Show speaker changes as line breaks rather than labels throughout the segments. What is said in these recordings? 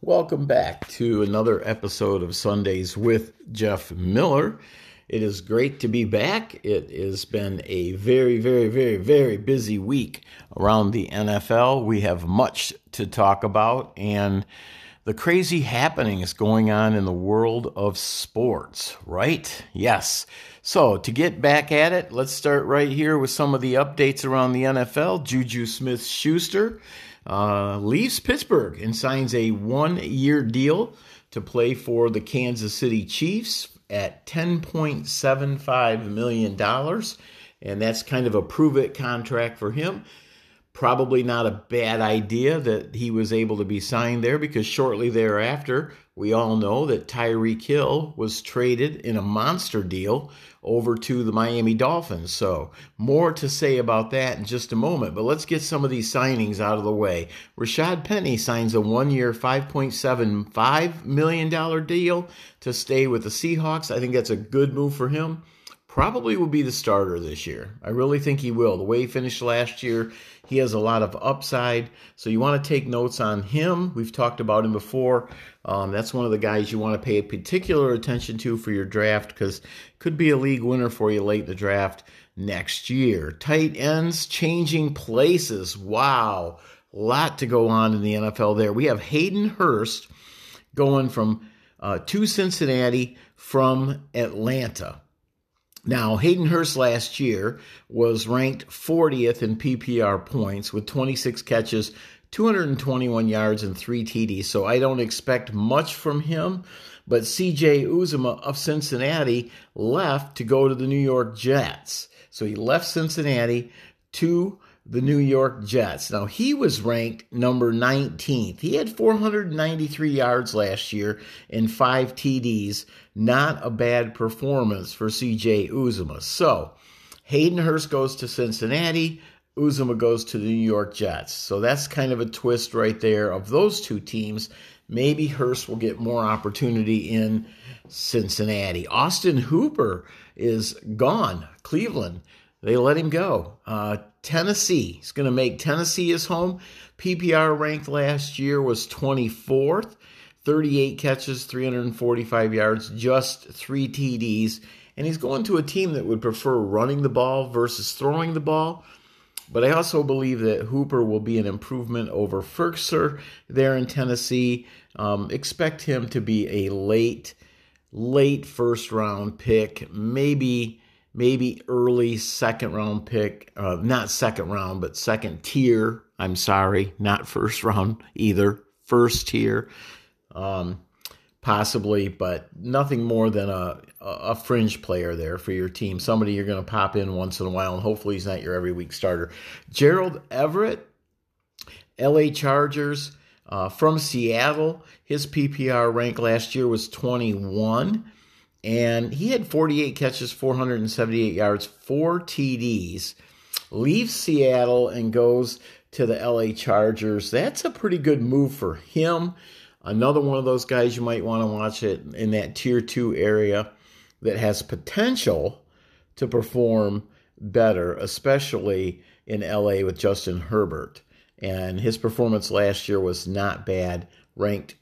Welcome back to another episode of Sundays with Jeff Miller. It is great to be back. It has been a very busy week around the NFL. We have much to talk about and the crazy happenings going on in the world of sports, right? Yes. So to get back at it, let's start right here with some of the updates around the NFL. Juju Smith-Schuster leaves Pittsburgh and signs a one-year deal to play for the Kansas City Chiefs at $10.75 million. And that's kind of a prove-it contract for him. Probably not a bad idea that he was able to be signed there because shortly thereafter, we all know that Tyreek Hill was traded in a monster deal over to the Miami Dolphins. So more to say about that in just a moment. But let's get some of these signings out of the way. Rashad Penny signs a one-year $5.75 million deal to stay with the Seahawks. I think that's a good move for him. Probably will be the starter this year. I really think he will. The way he finished last year, he has a lot of upside. So you want to take notes on him. We've talked about him before. That's one of the guys you want to pay particular attention to for your draft because could be a league winner for you late in the draft next year. Tight ends changing places. Wow. A lot to go on in the NFL there. We have Hayden Hurst going to Cincinnati from Atlanta. Now, Hayden Hurst last year was ranked 40th in PPR points with 26 catches, 221 yards, and 3 TDs. So I don't expect much from him. But C.J. Uzomah of Cincinnati left to go to the New York Jets. So he left Cincinnati to the New York Jets. Now, he was ranked number 19th. He had 493 yards last year and 5 TDs. Not a bad performance for C.J. Uzomah. So, Hayden Hurst goes to Cincinnati. Uzomah goes to the New York Jets. So that's kind of a twist right there of those two teams. Maybe Hurst will get more opportunity in Cincinnati. Austin Hooper is gone. Cleveland, they let him go. Tennessee, he's going to make Tennessee his home. PPR ranked last year was 24th. 38 catches, 345 yards, just 3 TDs. And he's going to a team that would prefer running the ball versus throwing the ball. But I also believe that Hooper will be an improvement over Ferkser there in Tennessee. Expect him to be a late first-round pick, maybe early second-round pick. Not second round, but second tier. I'm sorry, not first round either. First tier. Possibly, but nothing more than a fringe player there for your team. Somebody you're going to pop in once in a while, and hopefully he's not your every week starter. Gerald Everett, LA Chargers, from Seattle. His PPR rank last year was 21, and he had 48 catches, 478 yards, 4 TDs. Leaves Seattle and goes to the LA Chargers. That's a pretty good move for him. Another one of those guys you might want to watch it in that tier 2 area that has potential to perform better, especially in LA with Justin Herbert. And his performance last year was not bad, ranked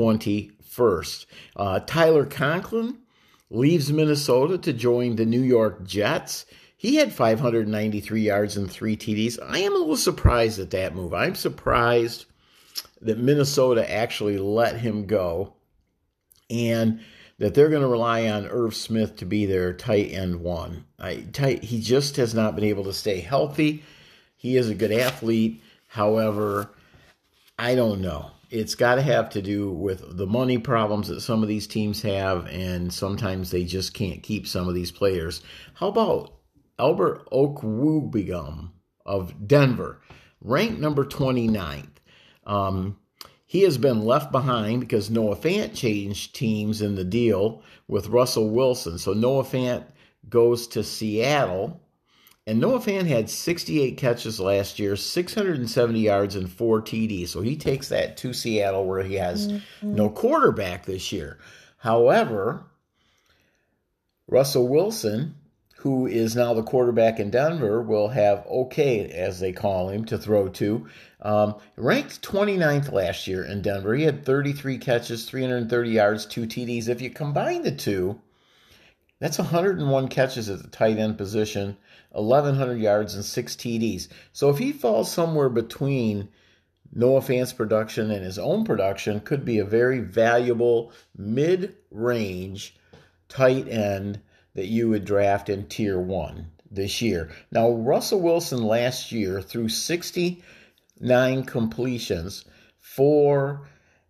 21st. Tyler Conklin leaves Minnesota to join the New York Jets. He had 593 yards and 3 TDs. I am a little surprised at that move. I'm surprised that Minnesota actually let him go and that they're going to rely on Irv Smith to be their tight end one. He just has not been able to stay healthy. He is a good athlete. However, I don't know. It's got to have to do with the money problems that some of these teams have, and sometimes they just can't keep some of these players. How about Albert Okwuegbunam of Denver, ranked number 29th? He has been left behind because Noah Fant changed teams in the deal with Russell Wilson. So Noah Fant goes to Seattle. And Noah Fant had 68 catches last year, 670 yards, and 4 TDs. So he takes that to Seattle where he has no quarterback this year. However, Russell Wilson, who is now the quarterback in Denver, will have OK, as they call him, to throw to. Ranked 29th last year in Denver. He had 33 catches, 330 yards, 2 TDs. If you combine the two, that's 101 catches at the tight end position, 1,100 yards, and 6 TDs. So if he falls somewhere between Noah Fant's production and his own production, could be a very valuable mid-range tight end that you would draft in Tier 1 this year. Now, Russell Wilson last year threw 69 completions for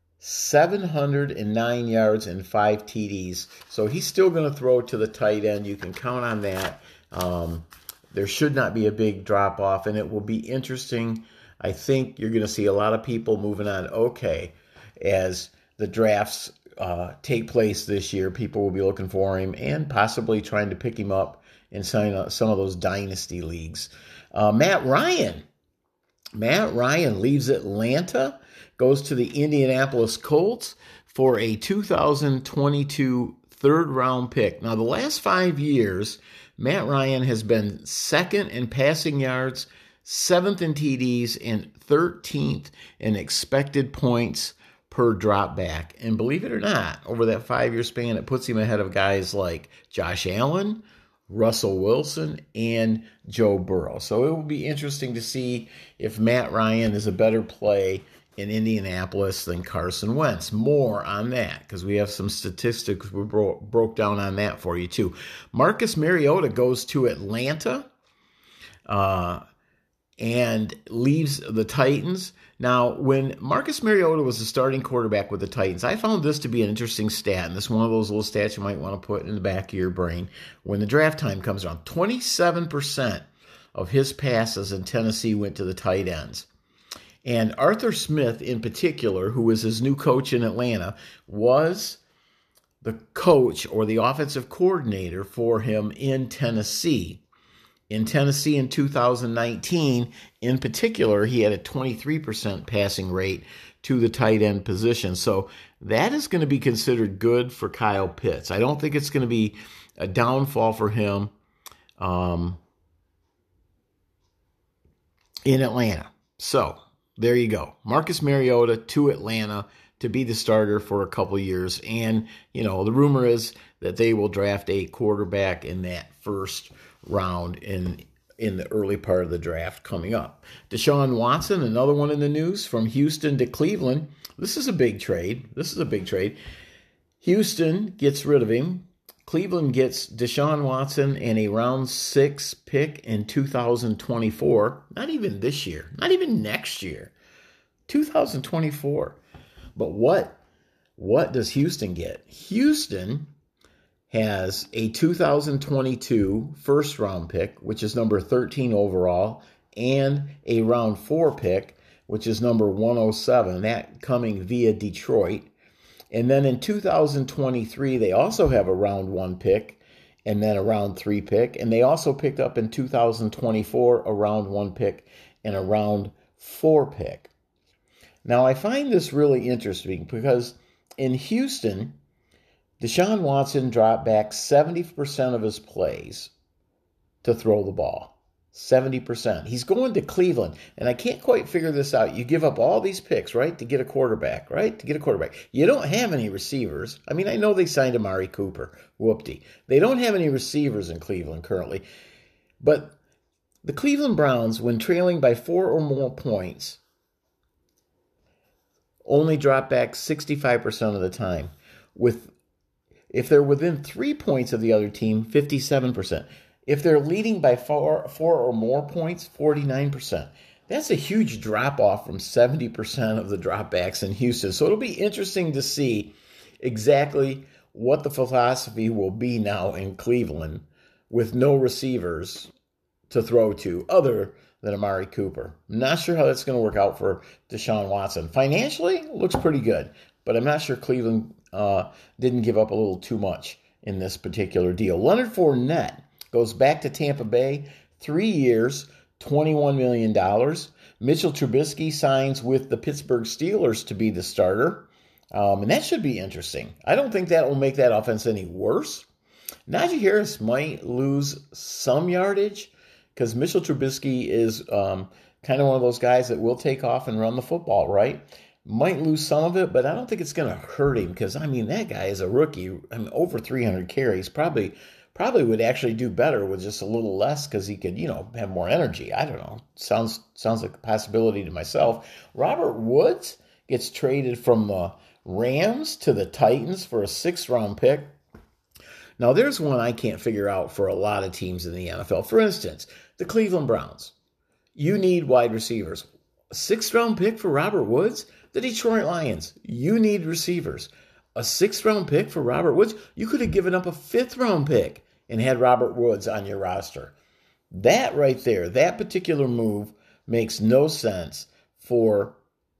709 yards and 5 TDs. So he's still going to throw to the tight end. You can count on that. There should not be a big drop-off, and it will be interesting. I think you're going to see a lot of people moving on OK as the drafts take place this year. People will be looking for him and possibly trying to pick him up in some of those dynasty leagues. Matt Ryan leaves Atlanta, goes to the Indianapolis Colts for a 2022 third-round pick. Now, the last 5 years, Matt Ryan has been second in passing yards, 7th in TDs, and 13th in expected points per drop back. And believe it or not, over that 5-year span, it puts him ahead of guys like Josh Allen, Russell Wilson, and Joe Burrow. So it will be interesting to see if Matt Ryan is a better play in Indianapolis than Carson Wentz. More on that, because we have some statistics we broke down on that for you too. Marcus Mariota goes to Atlanta and leaves the Titans. Now, when Marcus Mariota was the starting quarterback with the Titans, I found this to be an interesting stat, and this is one of those little stats you might want to put in the back of your brain. When the draft time comes around, 27% of his passes in Tennessee went to the tight ends. And Arthur Smith, in particular, who was his new coach in Atlanta, was the coach or the offensive coordinator for him in Tennessee. In Tennessee in 2019, in particular, he had a 23% passing rate to the tight end position. So that is going to be considered good for Kyle Pitts. I don't think it's going to be a downfall for him in Atlanta. So there you go. Marcus Mariota to Atlanta to be the starter for a couple years. And, the rumor is that they will draft a quarterback in that first round in the early part of the draft coming up. Deshaun Watson, another one in the news, from Houston to Cleveland. This is a big trade. Houston gets rid of him. Cleveland gets Deshaun Watson and a round 6 pick in 2024. Not even this year. Not even next year. 2024. But what does Houston get? Houston has a 2022 first-round pick, which is number 13 overall, and a round 4 pick, which is number 107, that coming via Detroit. And then in 2023, they also have a round 1 pick and then a round 3 pick. And they also picked up in 2024 a round 1 pick and a round 4 pick. Now, I find this really interesting because in Houston, Deshaun Watson dropped back 70% of his plays to throw the ball. 70%. He's going to Cleveland, and I can't quite figure this out. You give up all these picks, right, to get a quarterback, right? To get a quarterback. You don't have any receivers. I mean, I know they signed Amari Cooper. Whoopty. They don't have any receivers in Cleveland currently. But the Cleveland Browns, when trailing by 4 or more points, only drop back 65% of the time. If they're within 3 points of the other team, 57%. If they're leading by 4 or more points, 49%. That's a huge drop-off from 70% of the dropbacks in Houston. So it'll be interesting to see exactly what the philosophy will be now in Cleveland with no receivers to throw to other than Amari Cooper. I'm not sure how that's going to work out for Deshaun Watson. Financially, it looks pretty good, but I'm not sure Cleveland didn't give up a little too much in this particular deal. Leonard Fournette goes back to Tampa Bay, 3 years, $21 million. Mitchell Trubisky signs with the Pittsburgh Steelers to be the starter, and that should be interesting. I don't think that will make that offense any worse, Najee Harris might lose some yardage because Mitchell Trubisky is kind of one of those guys that will take off and run the football, right? Might lose some of it, but I don't think it's going to hurt him because, I mean, that guy is a rookie. I mean, over 300 carries, probably would actually do better with just a little less because he could, have more energy. I don't know. Sounds like a possibility to myself. Robert Woods gets traded from the Rams to the Titans for a 6th-round pick. Now, there's one I can't figure out for a lot of teams in the NFL. For instance, the Cleveland Browns. You need wide receivers. A 6th-round pick for Robert Woods? The Detroit Lions. You need receivers. A 6th-round pick for Robert Woods? You could have given up a 5th-round pick and had Robert Woods on your roster. That right there, that particular move makes no sense for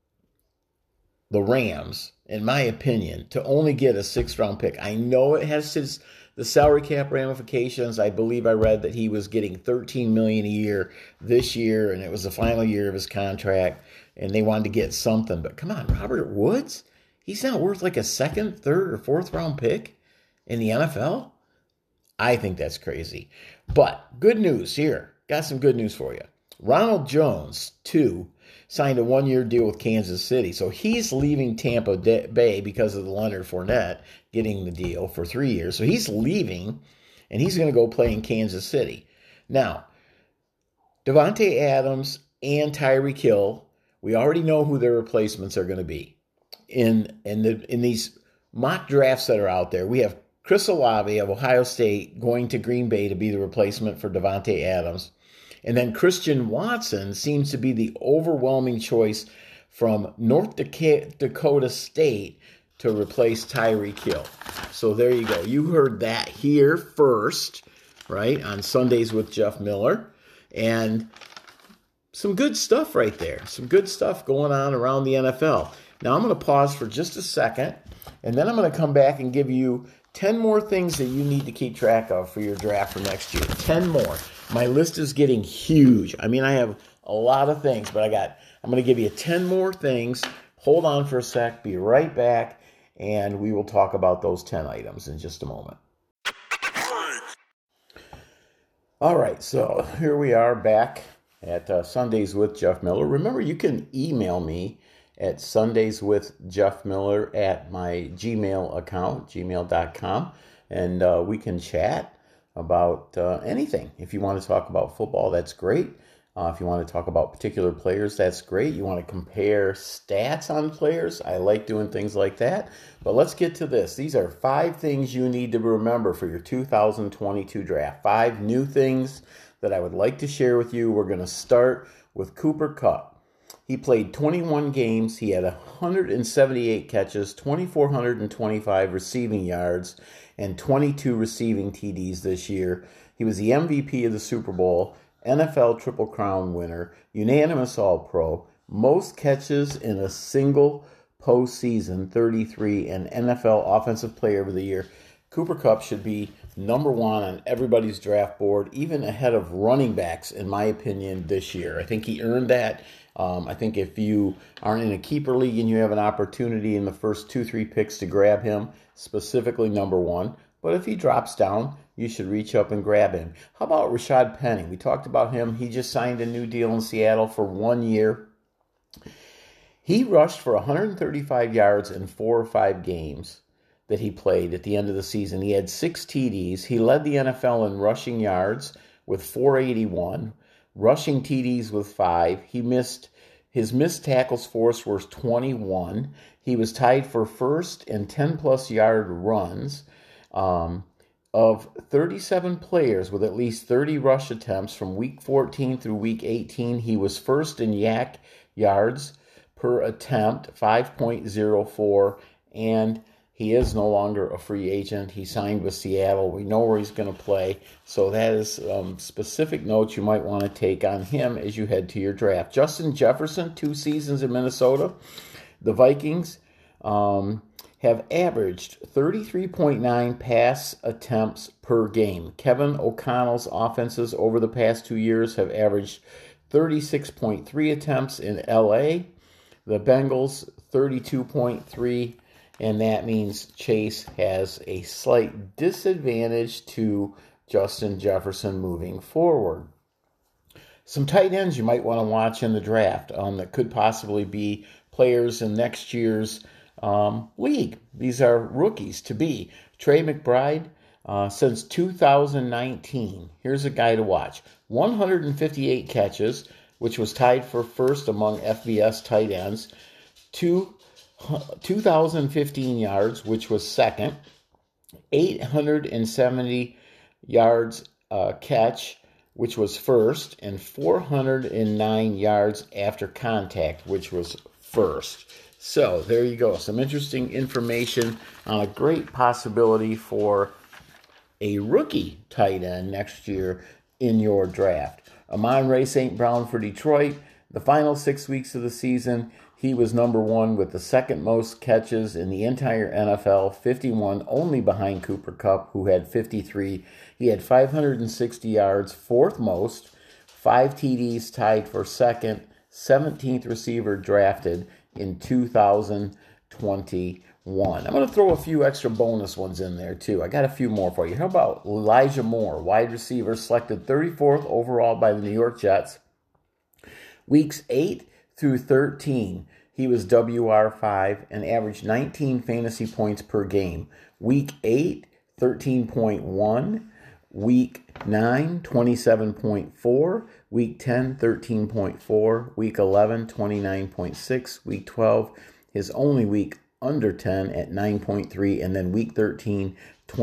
the Rams, in my opinion, to only get a 6th-round pick. I know it has the salary cap ramifications. I believe I read that he was getting $13 million a year this year, and it was the final year of his contract, and they wanted to get something. But come on, Robert Woods? He's not worth like a 2nd, 3rd, or 4th-round pick in the NFL? I think that's crazy. But good news here. Got some good news for you. Ronald Jones, too, signed a 1-year deal with Kansas City. So he's leaving Tampa Bay because of the Leonard Fournette getting the deal for 3 years. So he's leaving, and he's going to go play in Kansas City. Now, Davante Adams and Tyreek Hill, we already know who their replacements are going to be. In these mock drafts that are out there, we have Chris Olave of Ohio State going to Green Bay to be the replacement for Davante Adams. And then Christian Watson seems to be the overwhelming choice from North Dakota State to replace Tyreek Hill. So there you go. You heard that here first, right, on Sundays with Jeff Miller. And some good stuff right there. Some good stuff going on around the NFL. Now I'm going to pause for just a second, and then I'm going to come back and give you 10 more things that you need to keep track of for your draft for next year. 10 more. My list is getting huge. I mean, I have a lot of things, but I'm going to give you 10 more things. Hold on for a sec. Be right back, and we will talk about those 10 items in just a moment. All right, so here we are back at Sundays with Jeff Miller. Remember, you can email me at sundayswithjeffmiller at my Gmail account, gmail.com, and we can chat about anything. If you want to talk about football, that's great. If you want to talk about particular players, that's great. You want to compare stats on players, I like doing things like that. But let's get to this. These are 5 things you need to remember for your 2022 draft. 5 new things that I would like to share with you. We're going to start with Cooper Kupp. He played 21 games. He had 178 catches, 2,425 receiving yards, and 22 receiving TDs this year. He was the MVP of the Super Bowl, NFL Triple Crown winner, unanimous All-Pro, most catches in a single postseason, 33, and NFL Offensive Player of the Year. Cooper Kupp should be number 1 on everybody's draft board, even ahead of running backs, in my opinion, this year. I think he earned that. I think if you aren't in a keeper league and you have an opportunity in the first 2-3 picks to grab him, specifically number 1, but if he drops down, you should reach up and grab him. How about Rashad Penny? We talked about him. He just signed a new deal in Seattle for 1 year. He rushed for 135 yards in 4 or 5 games that he played at the end of the season. He had 6 TDs. He led the NFL in rushing yards with 481, rushing TDs with 5. His missed tackles force was 21. He was tied for first in 10-plus yard runs. Of 37 players with at least 30 rush attempts from week 14 through week 18, he was first in YAC yards per attempt, 5.04, and he is no longer a free agent. He signed with Seattle. We know where he's going to play. So that is specific notes you might want to take on him as you head to your draft. Justin Jefferson, 2 seasons in Minnesota. The Vikings have averaged 33.9 pass attempts per game. Kevin O'Connell's offenses over the past 2 years have averaged 36.3 attempts in LA. The Bengals, 32.3 and that means Chase has a slight disadvantage to Justin Jefferson moving forward. Some tight ends you might want to watch in the draft that could possibly be players in next year's league. These are rookies to be. Trey McBride, since 2019, here's a guy to watch. 158 catches, which was tied for first among FBS tight ends. 2,015 yards, which was second. 870 yards catch, which was first, and 409 yards after contact, which was first. So there you go. Some interesting information on a great possibility for a rookie tight end next year in your draft. Amon-Ra St. Brown for Detroit. The final 6 weeks of the season, he was number one with the second most catches in the entire NFL, 51, only behind Cooper Kupp, who had 53. He had 560 yards, fourth most, 5 TDs tied for second, 17th receiver drafted in 2021. I'm going to throw a few extra bonus ones in there, too. I got a few more for you. How about Elijah Moore, wide receiver, selected 34th overall by the New York Jets. Weeks 8 through 13, he was WR5 and averaged 19 fantasy points per game. Week 8, 13.1. Week 9, 27.4. Week 10, 13.4. Week 11, 29.6. Week 12, his only week under 10 at 9.3. And then week 13,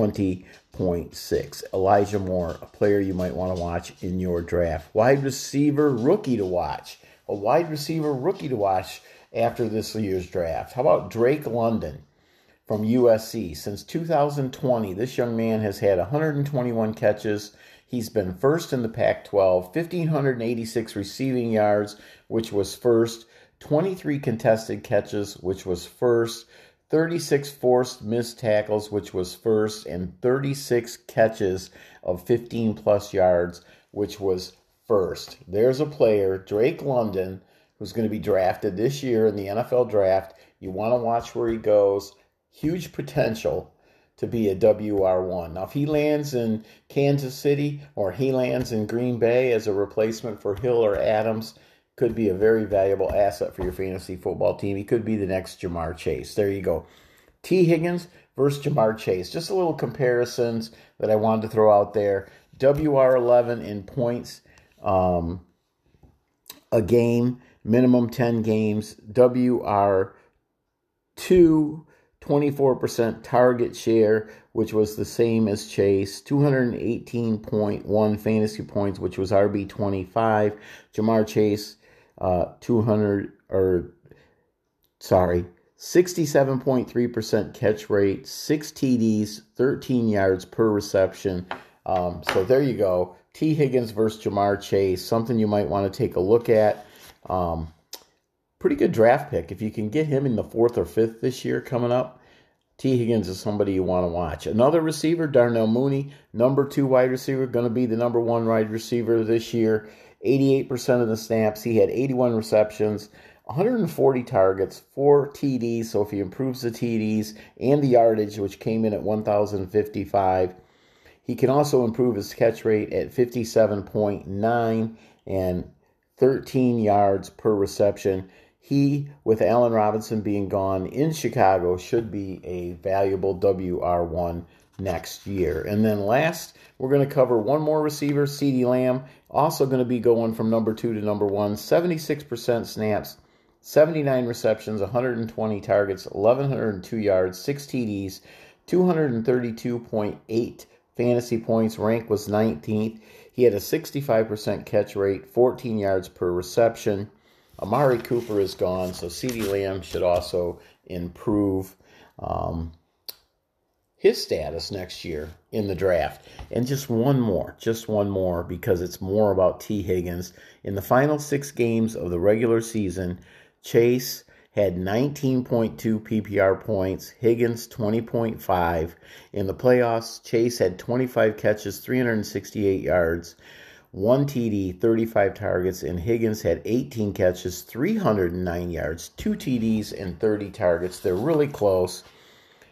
20.6. Elijah Moore, a player you might want to watch in your draft. Wide receiver rookie to watch. A wide receiver rookie to watch after this year's draft. How about Drake London from USC? Since 2020, this young man has had 121 catches. He's been first in the Pac-12, 1,586 receiving yards, which was first, 23 contested catches, which was first, 36 forced missed tackles, which was first, and 36 catches of 15-plus yards, which was first. There's a player, Drake London, who's going to be drafted this year in the NFL draft. You want to watch where he goes. Huge potential to be a WR1. Now, if he lands in Kansas City or he lands in Green Bay as a replacement for Hill or Adams, could be a very valuable asset for your fantasy football team. He could be the next Ja'Marr Chase. There you go. T. Higgins versus Ja'Marr Chase. Just a little comparisons that I wanted to throw out there. WR11 in points a game, minimum 10 games. WR2, 24% target share, which was the same as Chase. 218.1 fantasy points, which was RB25. Ja'Marr Chase, 67.3% catch rate, 6 TDs, 13 yards per reception. So there you go. T. Higgins versus Ja'Marr Chase, something you might want to take a look at. Pretty good draft pick. If you can get him in the 4th or 5th this year coming up, T. Higgins is somebody you want to watch. Another receiver, Darnell Mooney, number 2 wide receiver, going to be the number 1 wide receiver this year. 88% of the snaps. He had 81 receptions, 140 targets, 4 TDs. So if he improves the TDs and the yardage, which came in at 1,055, he can also improve his catch rate at 57.9 and 13 yards per reception. He, with Allen Robinson being gone in Chicago, should be a valuable WR1 next year. And then last, we're going to cover one more receiver, CeeDee Lamb, also going to be going from number 2 to number 1, 76% snaps, 79 receptions, 120 targets, 1,102 yards, 6 TDs, 232.8 fantasy points. Rank was 19th. He had a 65% catch rate, 14 yards per reception. Amari Cooper is gone, so CeeDee Lamb should also improve his status next year in the draft. And just one more, because it's more about T. Higgins. In the final 6 games of the regular season, Chase had 19.2 PPR points, Higgins 20.5. In the playoffs, Chase had 25 catches, 368 yards, 1 TD, 35 targets, and Higgins had 18 catches, 309 yards, 2 TDs, and 30 targets. They're really close.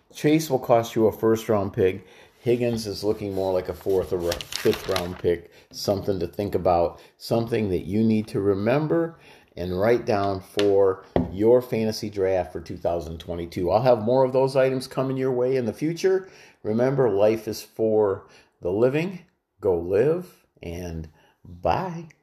Chase will cost you a first-round pick. Higgins is looking more like a fourth or fifth round pick. Something to think about. Something that you need to remember and write down for your fantasy draft for 2022. I'll have more of those items coming your way in the future. Remember, life is for the living. Go live, and bye.